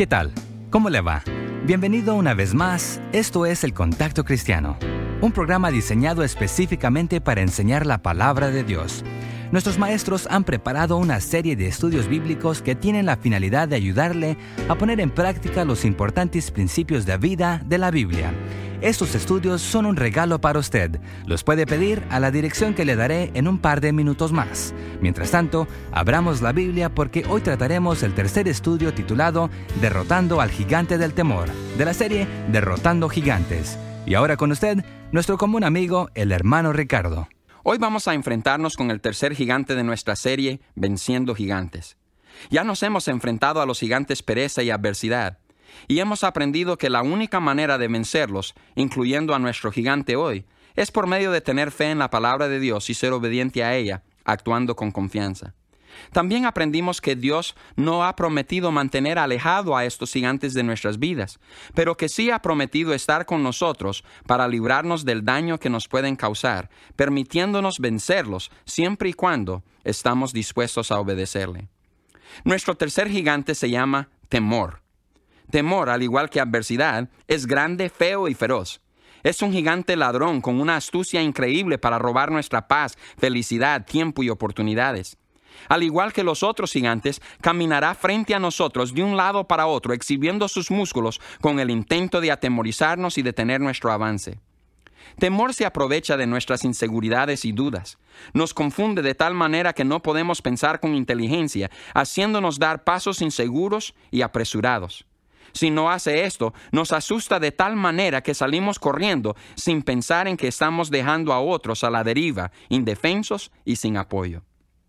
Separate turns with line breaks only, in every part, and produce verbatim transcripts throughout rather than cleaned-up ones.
¿Qué tal? ¿Cómo le va? Bienvenido una vez más. Esto es El Contacto Cristiano, un programa diseñado específicamente para enseñar la palabra de Dios. Nuestros maestros han preparado una serie de estudios bíblicos que tienen la finalidad de ayudarle a poner en práctica los importantes principios de vida de la Biblia. Estos estudios son un regalo para usted. Los puede pedir a la dirección que le daré en un par de minutos más. Mientras tanto, abramos la Biblia porque hoy trataremos el tercer estudio titulado Derrotando al Gigante del Temor, de la serie Derrotando Gigantes. Y ahora con usted, nuestro común amigo, el hermano Ricardo.
Hoy vamos a enfrentarnos con el tercer gigante de nuestra serie, Venciendo Gigantes. Ya nos hemos enfrentado a los gigantes pereza y adversidad, y hemos aprendido que la única manera de vencerlos, incluyendo a nuestro gigante hoy, es por medio de tener fe en la palabra de Dios y ser obediente a ella, actuando con confianza. También aprendimos que Dios no ha prometido mantener alejado a estos gigantes de nuestras vidas, pero que sí ha prometido estar con nosotros para librarnos del daño que nos pueden causar, permitiéndonos vencerlos siempre y cuando estamos dispuestos a obedecerle. Nuestro tercer gigante se llama temor. Temor, al igual que adversidad, es grande, feo y feroz. Es un gigante ladrón con una astucia increíble para robar nuestra paz, felicidad, tiempo y oportunidades. Al igual que los otros gigantes, caminará frente a nosotros de un lado para otro, exhibiendo sus músculos con el intento de atemorizarnos y detener nuestro avance. Temor se aprovecha de nuestras inseguridades y dudas. Nos confunde de tal manera que no podemos pensar con inteligencia, haciéndonos dar pasos inseguros y apresurados. Si no hace esto, nos asusta de tal manera que salimos corriendo sin pensar en que estamos dejando a otros a la deriva, indefensos y sin apoyo.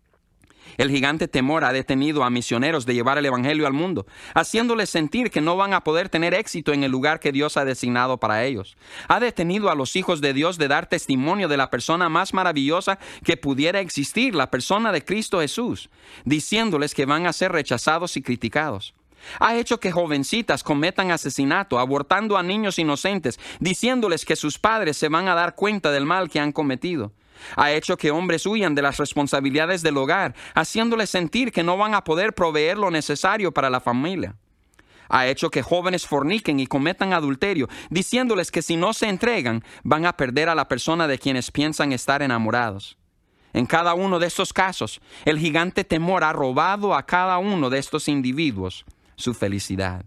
El gigante temor ha detenido a misioneros de llevar el evangelio al mundo, haciéndoles sentir que no van a poder tener éxito en el lugar que Dios ha designado para ellos. Ha detenido a los hijos de Dios de dar testimonio de la persona más maravillosa que pudiera existir, la persona de Cristo Jesús, diciéndoles que van a ser rechazados y criticados. Ha hecho que jovencitas cometan asesinato, abortando a niños inocentes, diciéndoles que sus padres se van a dar cuenta del mal que han cometido. Ha hecho que hombres huyan de las responsabilidades del hogar, haciéndoles sentir que no van a poder proveer lo necesario para la familia. Ha hecho que jóvenes forniquen y cometan adulterio, diciéndoles que si no se entregan, van a perder a la persona de quienes piensan estar enamorados. En cada uno de estos casos, el gigante temor ha robado a cada uno de estos individuos su felicidad.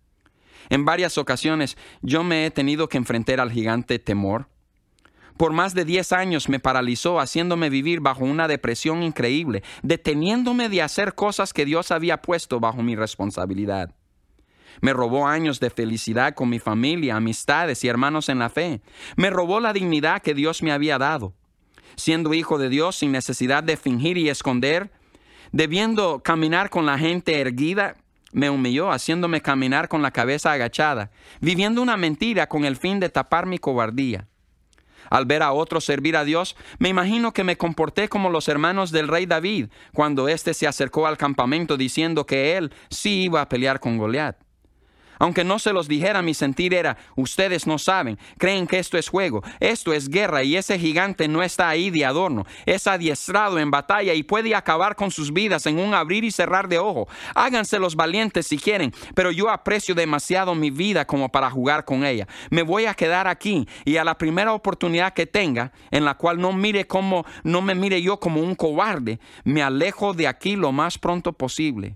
En varias ocasiones, yo me he tenido que enfrentar al gigante temor. Por más de diez años me paralizó, haciéndome vivir bajo una depresión increíble, deteniéndome de hacer cosas que Dios había puesto bajo mi responsabilidad. Me robó años de felicidad con mi familia, amistades y hermanos en la fe. Me robó la dignidad que Dios me había dado. Siendo hijo de Dios sin necesidad de fingir y esconder, debiendo caminar con la gente erguida, me humilló, haciéndome caminar con la cabeza agachada, viviendo una mentira con el fin de tapar mi cobardía. Al ver a otros servir a Dios, me imagino que me comporté como los hermanos del rey David, cuando éste se acercó al campamento diciendo que él sí iba a pelear con Goliat. Aunque no se los dijera, mi sentir era: ustedes no saben, creen que esto es juego, esto es guerra y ese gigante no está ahí de adorno, es adiestrado en batalla y puede acabar con sus vidas en un abrir y cerrar de ojo. Háganse los valientes si quieren, pero yo aprecio demasiado mi vida como para jugar con ella. Me voy a quedar aquí y a la primera oportunidad que tenga, en la cual no mire como, no me mire yo como un cobarde, me alejo de aquí lo más pronto posible.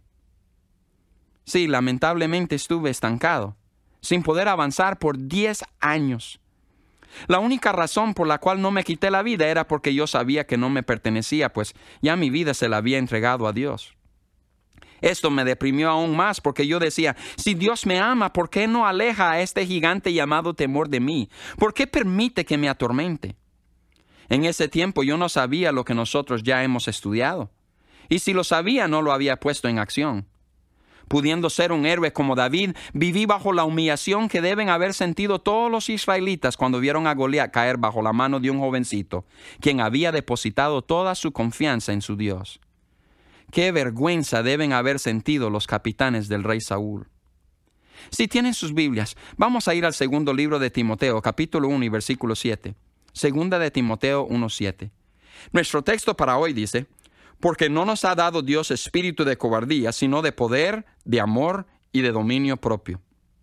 Sí, lamentablemente estuve estancado, sin poder avanzar por diez años. La única razón por la cual no me quité la vida era porque yo sabía que no me pertenecía, pues ya mi vida se la había entregado a Dios. Esto me deprimió aún más porque yo decía: si Dios me ama, ¿por qué no aleja a este gigante llamado temor de mí? ¿Por qué permite que me atormente? En ese tiempo yo no sabía lo que nosotros ya hemos estudiado, y si lo sabía no lo había puesto en acción. Pudiendo ser un héroe como David, viví bajo la humillación que deben haber sentido todos los israelitas cuando vieron a Goliat caer bajo la mano de un jovencito, quien había depositado toda su confianza en su Dios. Qué vergüenza deben haber sentido los capitanes del rey Saúl. Si tienen sus Biblias, vamos a ir al segundo libro de Timoteo, capítulo uno y versículo siete. Segunda de Timoteo uno siete. Nuestro texto para hoy dice: porque no nos ha dado Dios espíritu de cobardía, sino de poder, de amor y de dominio propio.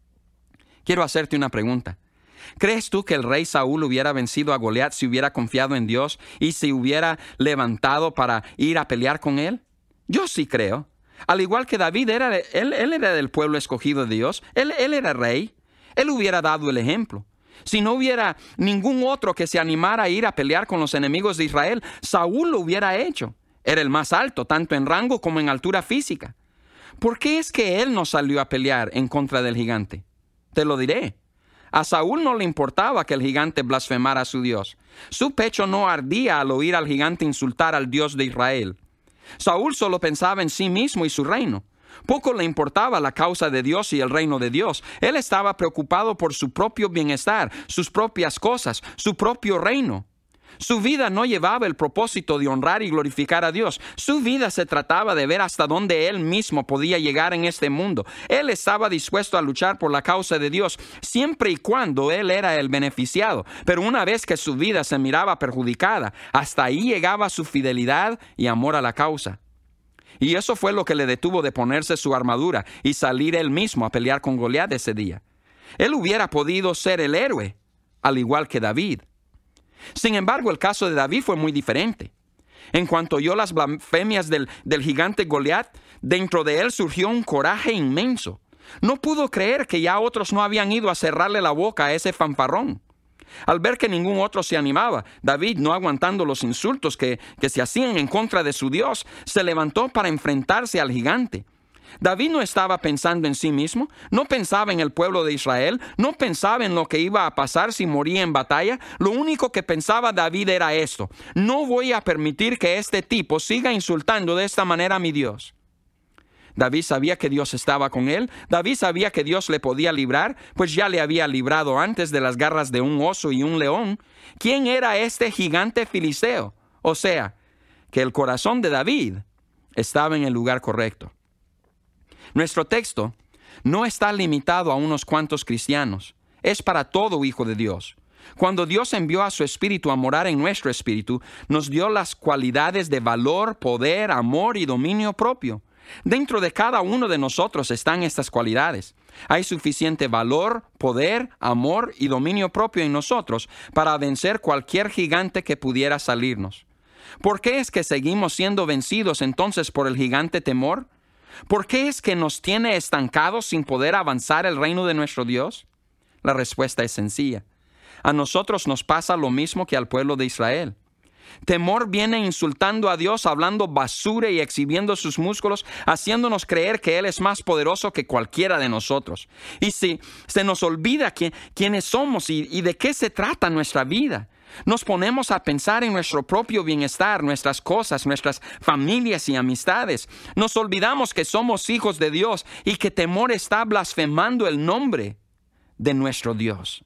Quiero hacerte una pregunta. ¿Crees tú que el rey Saúl hubiera vencido a Goliat si hubiera confiado en Dios y se hubiera levantado para ir a pelear con él? Yo sí creo. Al igual que David, era, él, él era del pueblo escogido de Dios. Él, él era rey. Él hubiera dado el ejemplo. Si no hubiera ningún otro que se animara a ir a pelear con los enemigos de Israel, Saúl lo hubiera hecho. Era el más alto, tanto en rango como en altura física. ¿Por qué es que él no salió a pelear en contra del gigante? Te lo diré. A Saúl no le importaba que el gigante blasfemara a su Dios. Su pecho no ardía al oír al gigante insultar al Dios de Israel. Saúl solo pensaba en sí mismo y su reino. Poco le importaba la causa de Dios y el reino de Dios. Él estaba preocupado por su propio bienestar, sus propias cosas, su propio reino. Su vida no llevaba el propósito de honrar y glorificar a Dios. Su vida se trataba de ver hasta dónde él mismo podía llegar en este mundo. Él estaba dispuesto a luchar por la causa de Dios, siempre y cuando él era el beneficiado. Pero una vez que su vida se miraba perjudicada, hasta ahí llegaba su fidelidad y amor a la causa. Y eso fue lo que le detuvo de ponerse su armadura y salir él mismo a pelear con Goliat ese día. Él hubiera podido ser el héroe, al igual que David. Sin embargo, el caso de David fue muy diferente. En cuanto oyó las blasfemias del, del gigante Goliat, dentro de él surgió un coraje inmenso. No pudo creer que ya otros no habían ido a cerrarle la boca a ese fanfarrón. Al ver que ningún otro se animaba, David, no aguantando los insultos que, que se hacían en contra de su Dios, se levantó para enfrentarse al gigante. David no estaba pensando en sí mismo, no pensaba en el pueblo de Israel, no pensaba en lo que iba a pasar si moría en batalla. Lo único que pensaba David era esto: no voy a permitir que este tipo siga insultando de esta manera a mi Dios. David sabía que Dios estaba con él. David sabía que Dios le podía librar, pues ya le había librado antes de las garras de un oso y un león. ¿Quién era este gigante filisteo? O sea, que el corazón de David estaba en el lugar correcto. Nuestro texto no está limitado a unos cuantos cristianos. Es para todo hijo de Dios. Cuando Dios envió a su Espíritu a morar en nuestro espíritu, nos dio las cualidades de valor, poder, amor y dominio propio. Dentro de cada uno de nosotros están estas cualidades. Hay suficiente valor, poder, amor y dominio propio en nosotros para vencer cualquier gigante que pudiera salirnos. ¿Por qué es que seguimos siendo vencidos entonces por el gigante temor? ¿Por qué es que nos tiene estancados sin poder avanzar el reino de nuestro Dios? La respuesta es sencilla. A nosotros nos pasa lo mismo que al pueblo de Israel. Temor viene insultando a Dios, hablando basura y exhibiendo sus músculos, haciéndonos creer que Él es más poderoso que cualquiera de nosotros. Y si se nos olvida que, quiénes somos y, y de qué se trata nuestra vida, nos ponemos a pensar en nuestro propio bienestar, nuestras cosas, nuestras familias y amistades. Nos olvidamos que somos hijos de Dios y que temor está blasfemando el nombre de nuestro Dios.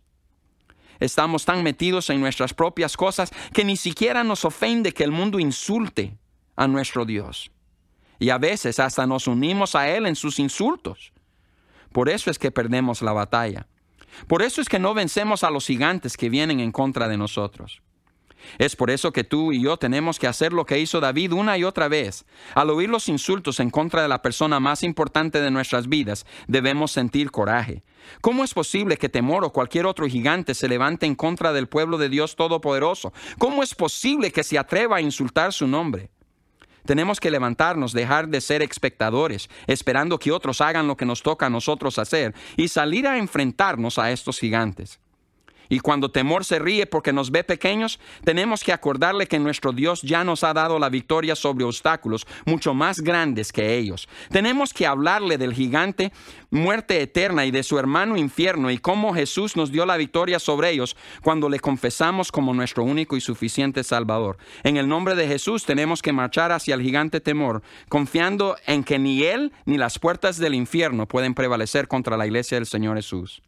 Estamos tan metidos en nuestras propias cosas que ni siquiera nos ofende que el mundo insulte a nuestro Dios. Y a veces hasta nos unimos a Él en sus insultos. Por eso es que perdemos la batalla. Por eso es que no vencemos a los gigantes que vienen en contra de nosotros. Es por eso que tú y yo tenemos que hacer lo que hizo David una y otra vez. Al oír los insultos en contra de la persona más importante de nuestras vidas, debemos sentir coraje. ¿Cómo es posible que temor o cualquier otro gigante se levante en contra del pueblo de Dios Todopoderoso? ¿Cómo es posible que se atreva a insultar su nombre? Tenemos que levantarnos, dejar de ser espectadores, esperando que otros hagan lo que nos toca a nosotros hacer, y salir a enfrentarnos a estos gigantes. Y cuando temor se ríe porque nos ve pequeños, tenemos que acordarle que nuestro Dios ya nos ha dado la victoria sobre obstáculos mucho más grandes que ellos. Tenemos que hablarle del gigante, muerte eterna, y de su hermano infierno, y cómo Jesús nos dio la victoria sobre ellos cuando le confesamos como nuestro único y suficiente Salvador. En el nombre de Jesús tenemos que marchar hacia el gigante temor, confiando en que ni Él ni las puertas del infierno pueden prevalecer contra la iglesia del Señor Jesús.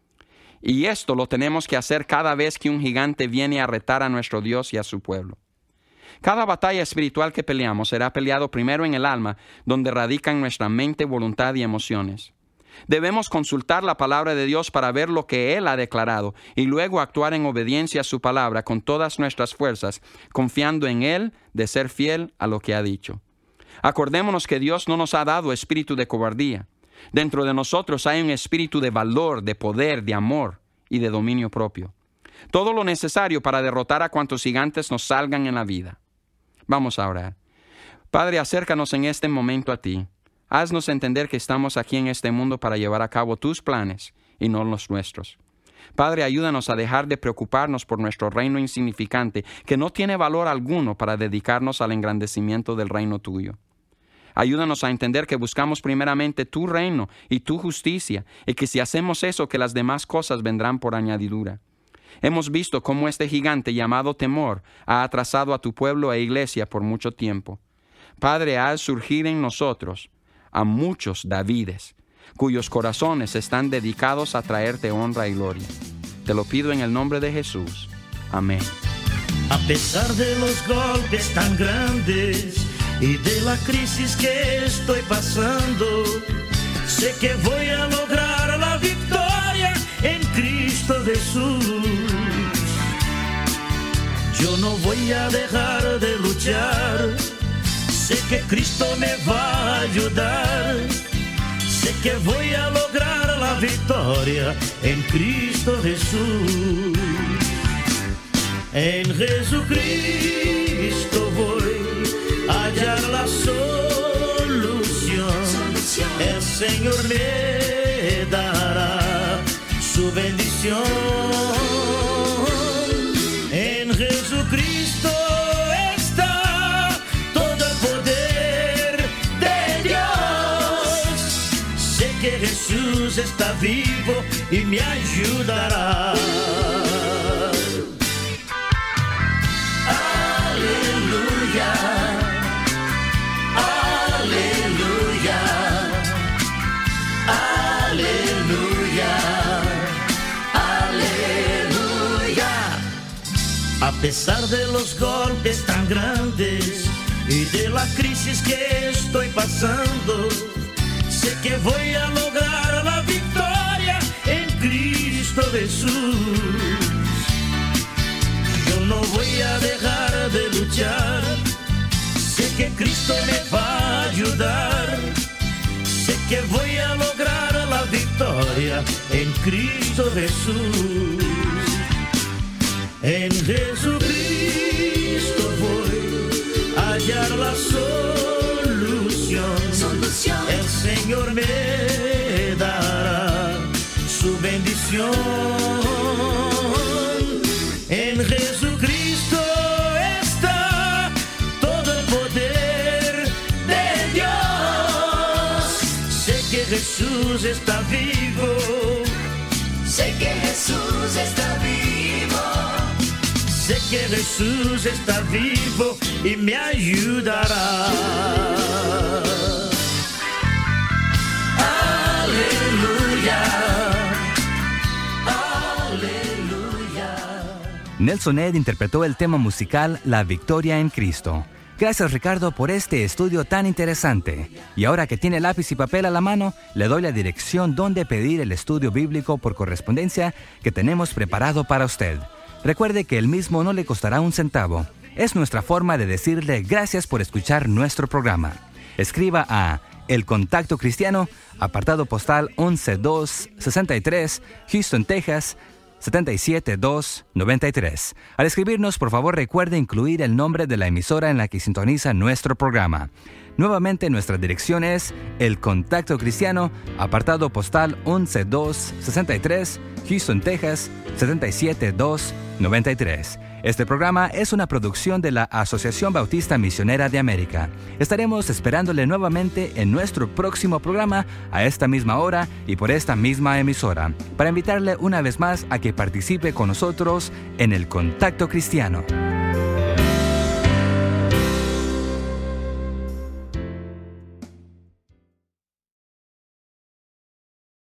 Y esto lo tenemos que hacer cada vez que un gigante viene a retar a nuestro Dios y a su pueblo. Cada batalla espiritual que peleamos será peleado primero en el alma, donde radican nuestra mente, voluntad y emociones. Debemos consultar la palabra de Dios para ver lo que Él ha declarado y luego actuar en obediencia a su palabra con todas nuestras fuerzas, confiando en Él de ser fiel a lo que ha dicho. Acordémonos que Dios no nos ha dado espíritu de cobardía. Dentro de nosotros hay un espíritu de valor, de poder, de amor y de dominio propio. Todo lo necesario para derrotar a cuantos gigantes nos salgan en la vida. Vamos a orar. Padre, acércanos en este momento a ti. Haznos entender que estamos aquí en este mundo para llevar a cabo tus planes y no los nuestros. Padre, ayúdanos a dejar de preocuparnos por nuestro reino insignificante, que no tiene valor alguno para dedicarnos al engrandecimiento del reino tuyo. Ayúdanos a entender que buscamos primeramente tu reino y tu justicia, y que si hacemos eso, que las demás cosas vendrán por añadidura. Hemos visto cómo este gigante llamado temor ha atrasado a tu pueblo e iglesia por mucho tiempo. Padre, haz surgir en nosotros a muchos Davides, cuyos corazones están dedicados a traerte honra y gloria. Te lo pido en el nombre de Jesús. Amén.
A pesar de los golpes tan grandes y de la crisis que estoy pasando, sé que voy a lograr la victoria en Cristo Jesús. Yo no voy a dejar de luchar, sé que Cristo me va a ayudar. Sé que voy a lograr la victoria en Cristo Jesús. En Jesucristo voy a hallar la solución. El Señor me dará su bendición. En Jesucristo está todo el poder de Dios. Sé que Jesús está vivo y me ayudará. Aleluya, aleluya, aleluya, aleluya. A pesar de los golpes tan grandes y de la crisis que estoy pasando, sé que voy a lograr la victoria en Cristo Jesús. Yo no voy a dejar de luchar, sé que Cristo me va a ayudar. Sé que voy a lograr la victoria en Cristo Jesús. En Jesucristo voy a hallar la solución. Solución. El Señor me dará su bendición. En Jesucristo está todo el poder de Dios. Sé que Jesús está vivo. Sé que Jesús está vivo. Sé que Jesús está vivo y me ayudará. Aleluya.
Nelson Ed interpretó el tema musical La Victoria en Cristo. Gracias, Ricardo, por este estudio tan interesante. Y ahora que tiene lápiz y papel a la mano, le doy la dirección donde pedir el estudio bíblico por correspondencia que tenemos preparado para usted. Recuerde que el mismo no le costará un centavo. Es nuestra forma de decirle gracias por escuchar nuestro programa. Escriba a El Contacto Cristiano, apartado postal once dos sesenta y tres, Houston, Texas, siete siete dos nueve tres. Al escribirnos, por favor, recuerde incluir el nombre de la emisora en la que sintoniza nuestro programa. Nuevamente, nuestra dirección es El Contacto Cristiano, apartado postal once dos sesenta y tres, Houston, Texas, siete siete dos nueve tres. Este programa es una producción de la Asociación Bautista Misionera de América. Estaremos esperándole nuevamente en nuestro próximo programa a esta misma hora y por esta misma emisora, para invitarle una vez más a que participe con nosotros en el Contacto Cristiano.